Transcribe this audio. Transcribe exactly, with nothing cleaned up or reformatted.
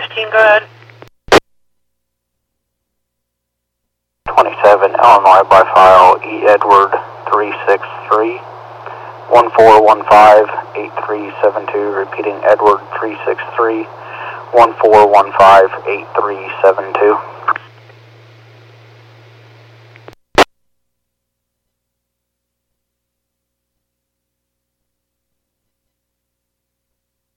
fifteen, go ahead. twenty-seven, Illinois by file, E. Edward three six three, one four one five, eight three seven two, repeating Edward three six three, one four one five, eight three seven two.